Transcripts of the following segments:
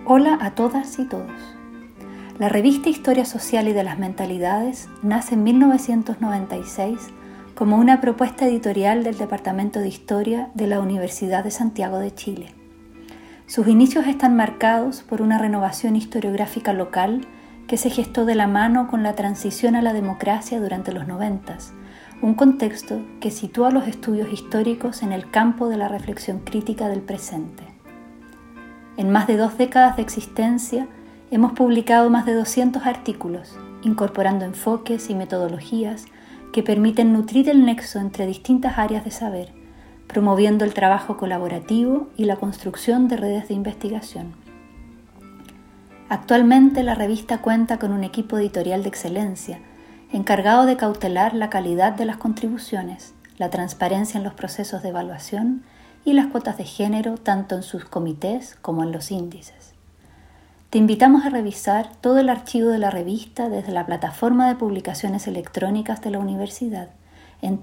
Hola a todas y todos. La revista Historia Social y de las Mentalidades nace en 1996 como una propuesta editorial del Departamento de Historia de la Universidad de Santiago de Chile. Sus inicios están marcados por una renovación historiográfica local que se gestó de la mano con la transición a la democracia durante los 90s, un contexto que sitúa los estudios históricos en el campo de la reflexión crítica del presente. En más de 2 décadas de existencia, hemos publicado más de 200 artículos, incorporando enfoques y metodologías que permiten nutrir el nexo entre distintas áreas de saber, promoviendo el trabajo colaborativo y la construcción de redes de investigación. Actualmente, la revista cuenta con un equipo editorial de excelencia, encargado de cautelar la calidad de las contribuciones, la transparencia en los procesos de evaluación y las cuotas de género tanto en sus comités como en los índices. Te invitamos a revisar todo el archivo de la revista desde la plataforma de publicaciones electrónicas de la universidad en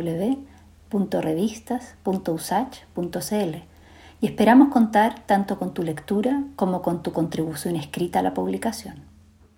www.revistas.usach.cl y esperamos contar tanto con tu lectura como con tu contribución escrita a la publicación.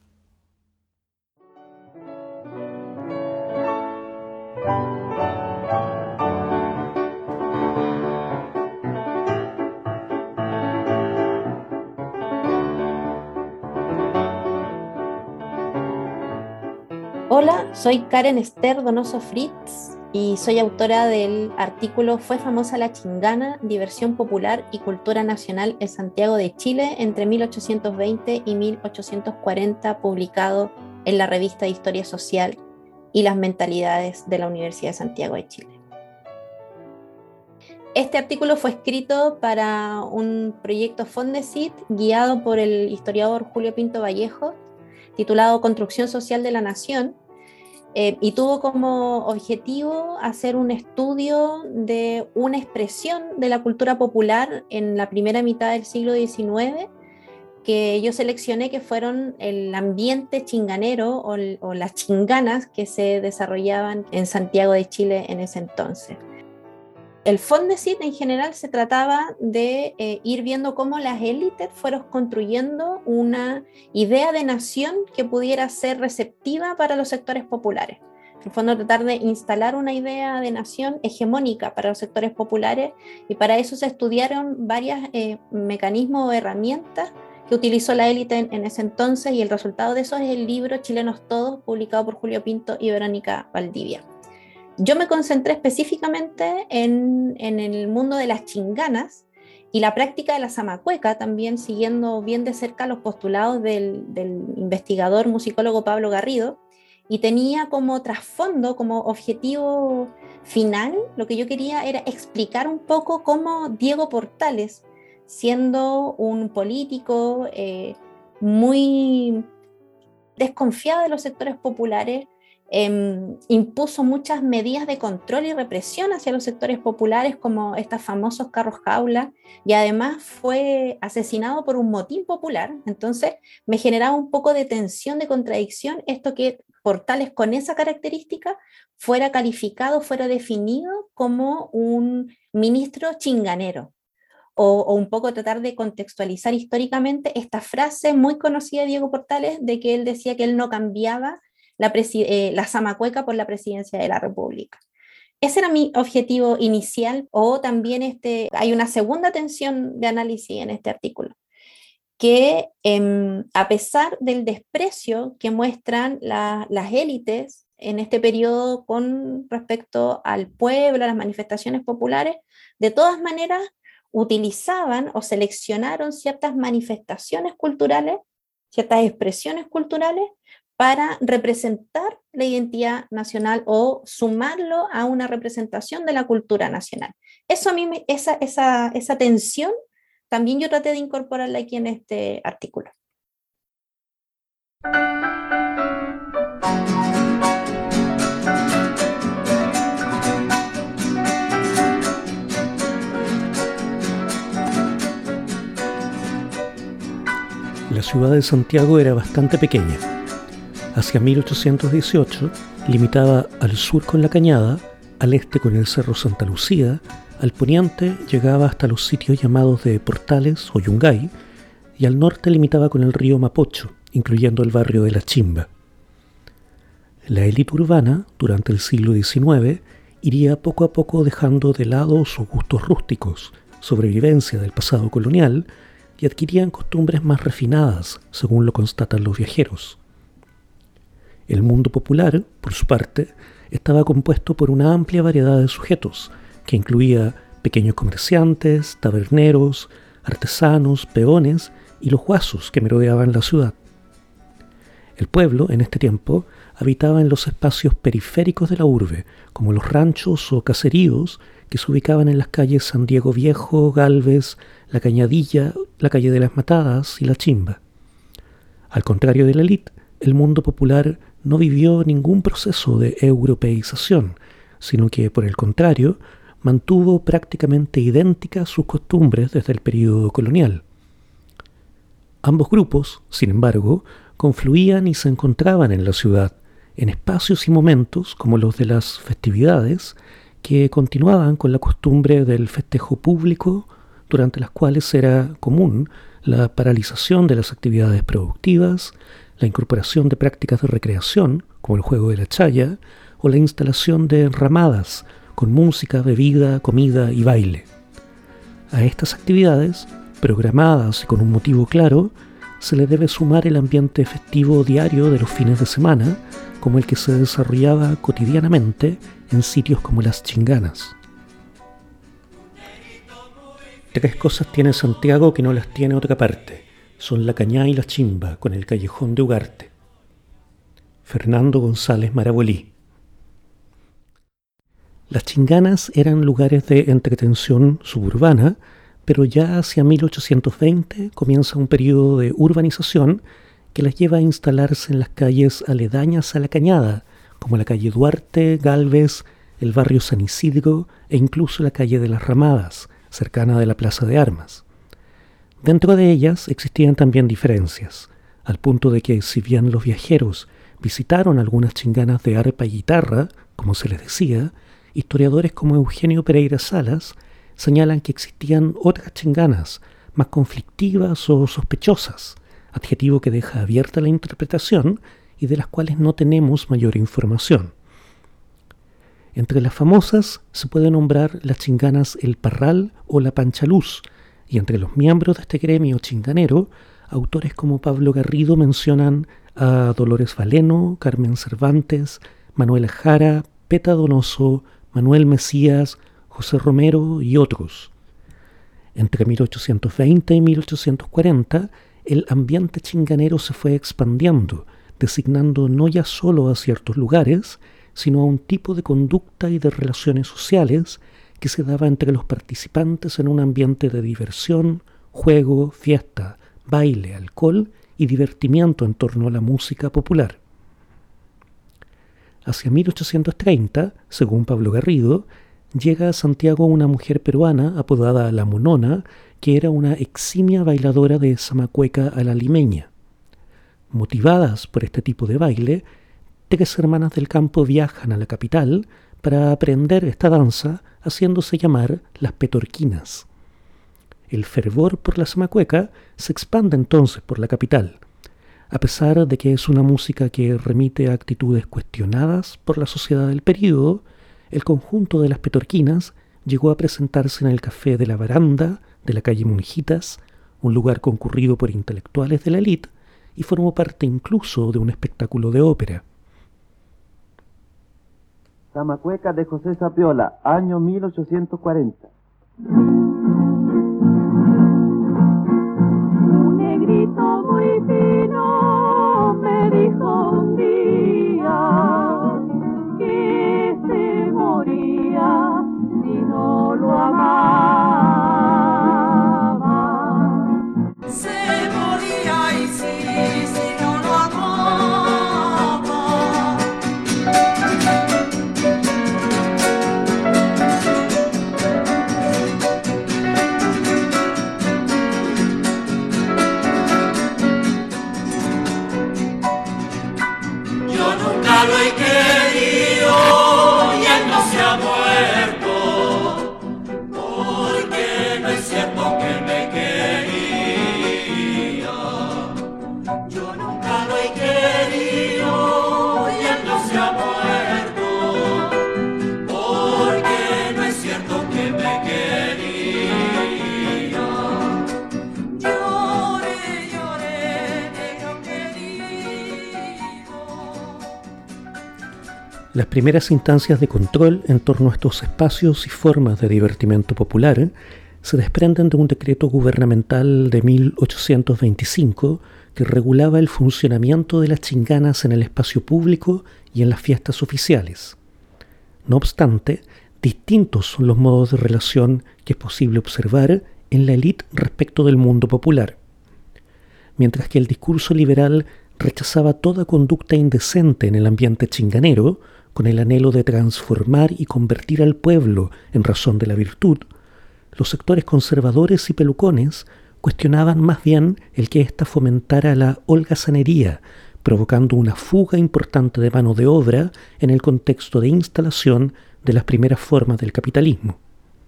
Hola, soy Karen Esther Donoso Fritz y soy autora del artículo Fue famosa la chingana, diversión popular y cultura nacional en Santiago de Chile entre 1820 y 1840, publicado en la revista de Historia Social y las Mentalidades de la Universidad de Santiago de Chile. Este artículo fue escrito para un proyecto Fondesit guiado por el historiador Julio Pinto Vallejo, titulado Construcción Social de la Nación, y tuvo como objetivo hacer un estudio de una expresión de la cultura popular en la primera mitad del siglo XIX, que yo seleccioné que fueron el ambiente chinganero o las chinganas que se desarrollaban en Santiago de Chile en ese entonces. El Fondesit en general se trataba de ir viendo cómo las élites fueron construyendo una idea de nación que pudiera ser receptiva para los sectores populares. En el fondo, tratar de instalar una idea de nación hegemónica para los sectores populares, y para eso se estudiaron varios mecanismos o herramientas que utilizó la élite en ese entonces, y el resultado de eso es el libro Chilenos Todos, publicado por Julio Pinto y Verónica Valdivia. Yo me concentré específicamente en el mundo de las chinganas y la práctica de la zamacueca, también siguiendo bien de cerca los postulados del investigador musicólogo Pablo Garrido, y tenía como trasfondo, como objetivo final, lo que yo quería era explicar un poco cómo Diego Portales, siendo un político muy desconfiado de los sectores populares, impuso muchas medidas de control y represión hacia los sectores populares, como estos famosos carros jaula, y además fue asesinado por un motín popular. Entonces me generaba un poco de tensión, de contradicción, esto que Portales con esa característica fuera calificado, fuera definido como un ministro chinganero, o un poco tratar de contextualizar históricamente esta frase muy conocida de Diego Portales, de que él decía que él no cambiaba la zamacueca por la presidencia de la República. Ese era mi objetivo inicial, o también hay una segunda tensión de análisis en este artículo, que a pesar del desprecio que muestran las élites en este periodo con respecto al pueblo, a las manifestaciones populares, de todas maneras utilizaban o seleccionaron ciertas manifestaciones culturales, ciertas expresiones culturales, para representar la identidad nacional o sumarlo a una representación de la cultura nacional. Eso a mí, esa tensión, también yo traté de incorporarla aquí en este artículo. La ciudad de Santiago era bastante pequeña. Hacia 1818 limitaba al sur con la Cañada, al este con el Cerro Santa Lucía, al poniente llegaba hasta los sitios llamados de Portales o Yungay, y al norte limitaba con el río Mapocho, incluyendo el barrio de La Chimba. La élite urbana, durante el siglo XIX, iría poco a poco dejando de lado sus gustos rústicos, sobrevivencia del pasado colonial, y adquirían costumbres más refinadas, según lo constatan los viajeros. El mundo popular, por su parte, estaba compuesto por una amplia variedad de sujetos, que incluía pequeños comerciantes, taberneros, artesanos, peones y los guasos que merodeaban la ciudad. El pueblo, en este tiempo, habitaba en los espacios periféricos de la urbe, como los ranchos o caseríos que se ubicaban en las calles San Diego Viejo, Galvez, La Cañadilla, la calle de las Matadas y La Chimba. Al contrario de la élite, el mundo popular no vivió ningún proceso de europeización, sino que, por el contrario, mantuvo prácticamente idénticas sus costumbres desde el período colonial. Ambos grupos, sin embargo, confluían y se encontraban en la ciudad, en espacios y momentos como los de las festividades, que continuaban con la costumbre del festejo público, durante las cuales era común la paralización de las actividades productivas, la incorporación de prácticas de recreación, como el juego de la chaya, o la instalación de ramadas, con música, bebida, comida y baile. A estas actividades, programadas y con un motivo claro, se le debe sumar el ambiente festivo diario de los fines de semana, como el que se desarrollaba cotidianamente en sitios como las Chinganas. Tres cosas tiene Santiago que no las tiene otra parte. Son la Cañá y la Chimba, con el callejón de Ugarte. Fernando González Marabolí. Las Chinganas eran lugares de entretención suburbana, pero ya hacia 1820 comienza un periodo de urbanización que las lleva a instalarse en las calles aledañas a la Cañada, como la calle Duarte, Galvez, el barrio San Isidro e incluso la calle de las Ramadas, cercana de la Plaza de Armas. Dentro de ellas existían también diferencias, al punto de que si bien los viajeros visitaron algunas chinganas de arpa y guitarra, como se les decía, historiadores como Eugenio Pereira Salas señalan que existían otras chinganas más conflictivas o sospechosas, adjetivo que deja abierta la interpretación y de las cuales no tenemos mayor información. Entre las famosas se puede nombrar las chinganas El Parral o La Panchaluz, y entre los miembros de este gremio chinganero, autores como Pablo Garrido mencionan a Dolores Valeno, Carmen Cervantes, Manuel Jara, Peta Donoso, Manuel Mesías, José Romero y otros. Entre 1820 y 1840, el ambiente chinganero se fue expandiendo, designando no ya solo a ciertos lugares, sino a un tipo de conducta y de relaciones sociales que se daba entre los participantes en un ambiente de diversión, juego, fiesta, baile, alcohol y divertimiento en torno a la música popular. Hacia 1830, según Pablo Garrido, llega a Santiago una mujer peruana apodada La Monona, que era una eximia bailadora de zamacueca a la limeña. Motivadas por este tipo de baile, 3 hermanas del campo viajan a la capital para aprender esta danza, haciéndose llamar las petorquinas. El fervor por la zamacueca se expande entonces por la capital, a pesar de que es una música que remite a actitudes cuestionadas por la sociedad del período. El conjunto de las petorquinas llegó a presentarse en el Café de la Baranda de la calle Monjitas, un lugar concurrido por intelectuales de la élite, y formó parte incluso de un espectáculo de ópera. Zamacueca de José Sapiola, año 1840. Un negrito muy fino me dijo un día que se moría si no lo amaba. Se moría y sí, si no lo amaba. Las primeras instancias de control en torno a estos espacios y formas de divertimento popular se desprenden de un decreto gubernamental de 1825 que regulaba el funcionamiento de las chinganas en el espacio público y en las fiestas oficiales. No obstante, distintos son los modos de relación que es posible observar en la élite respecto del mundo popular. Mientras que el discurso liberal rechazaba toda conducta indecente en el ambiente chinganero, con el anhelo de transformar y convertir al pueblo en razón de la virtud, los sectores conservadores y pelucones cuestionaban más bien el que ésta fomentara la holgazanería, provocando una fuga importante de mano de obra en el contexto de instalación de las primeras formas del capitalismo.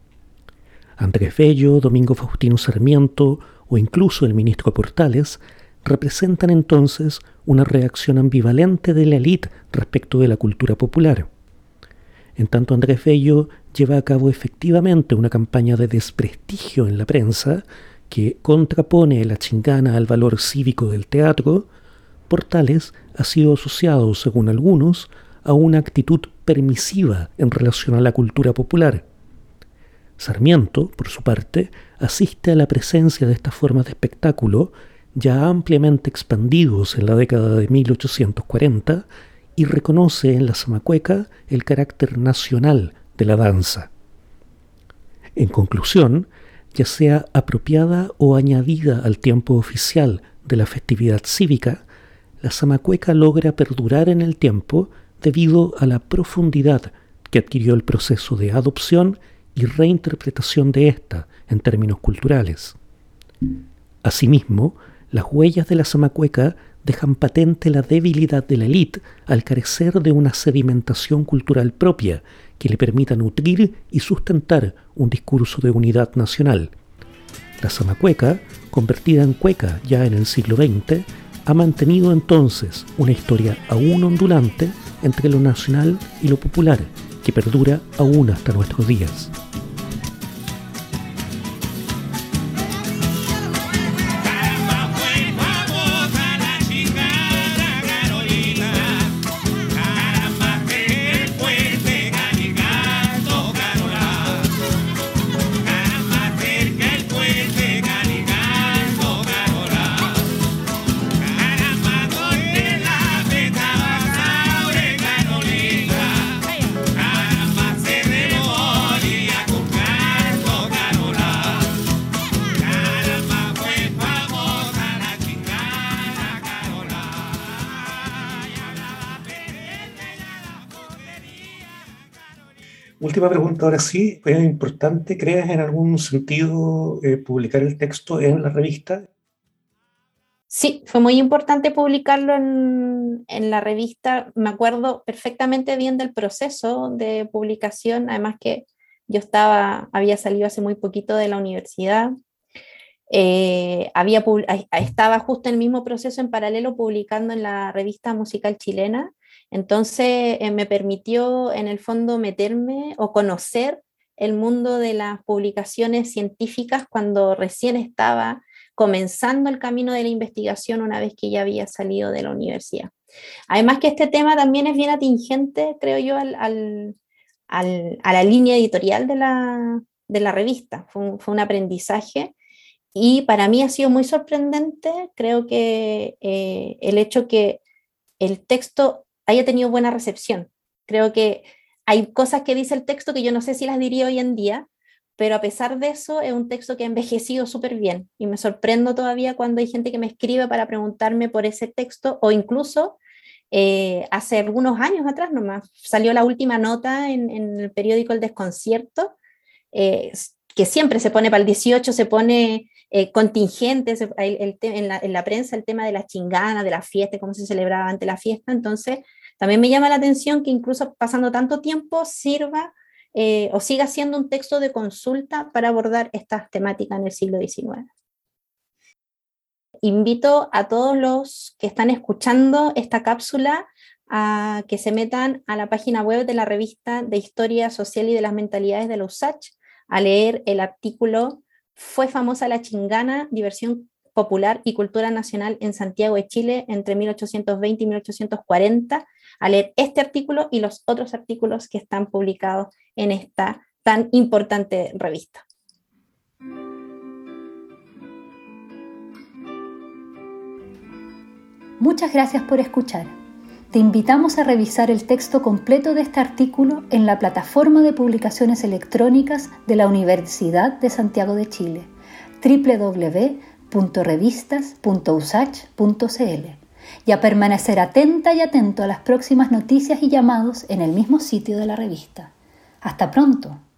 Andrés Bello, Domingo Faustino Sarmiento o incluso el ministro Portales representan entonces una reacción ambivalente de la élite respecto de la cultura popular. En tanto, Andrés Bello lleva a cabo efectivamente una campaña de desprestigio en la prensa que contrapone la chingana al valor cívico del teatro, Portales ha sido asociado, según algunos, a una actitud permisiva en relación a la cultura popular. Sarmiento, por su parte, asiste a la presencia de estas formas de espectáculo ya ampliamente expandidos en la década de 1840 y reconoce en la zamacueca el carácter nacional de la danza. En conclusión, ya sea apropiada o añadida al tiempo oficial de la festividad cívica, la zamacueca logra perdurar en el tiempo debido a la profundidad que adquirió el proceso de adopción y reinterpretación de ésta en términos culturales. Asimismo, las huellas de la zamacueca dejan patente la debilidad de la élite al carecer de una sedimentación cultural propia que le permita nutrir y sustentar un discurso de unidad nacional. La zamacueca, convertida en cueca ya en el siglo XX, ha mantenido entonces una historia aún ondulante entre lo nacional y lo popular, que perdura aún hasta nuestros días. Última pregunta, ahora sí, es importante, ¿crees en algún sentido publicar el texto en la revista? Sí, fue muy importante publicarlo en la revista. Me acuerdo perfectamente bien del proceso de publicación, además que yo había salido hace muy poquito de la universidad. Estaba justo en el mismo proceso en paralelo publicando en la revista musical chilena, entonces me permitió en el fondo meterme o conocer el mundo de las publicaciones científicas cuando recién estaba comenzando el camino de la investigación una vez que ya había salido de la universidad. Además que este tema también es bien atingente, creo yo, a la línea editorial de la revista. Fue un aprendizaje. Y para mí ha sido muy sorprendente, creo que el hecho que el texto haya tenido buena recepción. Creo que hay cosas que dice el texto que yo no sé si las diría hoy en día, pero a pesar de eso es un texto que ha envejecido súper bien y me sorprendo todavía cuando hay gente que me escribe para preguntarme por ese texto o incluso hace algunos años atrás nomás salió la última nota en el periódico El Desconcierto, que siempre se pone para el 18, se pone contingentes en la prensa el tema de la chingana, de la fiesta, cómo se celebraba ante la fiesta. Entonces también me llama la atención que incluso pasando tanto tiempo sirva o siga siendo un texto de consulta para abordar estas temáticas en el siglo XIX. Invito a todos los que están escuchando esta cápsula a que se metan a la página web de la revista de Historia Social y de las Mentalidades de la USACH a leer el artículo "Fue famosa la chingana, diversión popular y cultura nacional en Santiago de Chile entre 1820 y 1840, a leer este artículo y los otros artículos que están publicados en esta tan importante revista. Muchas gracias por escuchar. Te invitamos a revisar el texto completo de este artículo en la plataforma de publicaciones electrónicas de la Universidad de Santiago de Chile, www.revistas.usach.cl, y a permanecer atenta y atento a las próximas noticias y llamados en el mismo sitio de la revista. ¡Hasta pronto!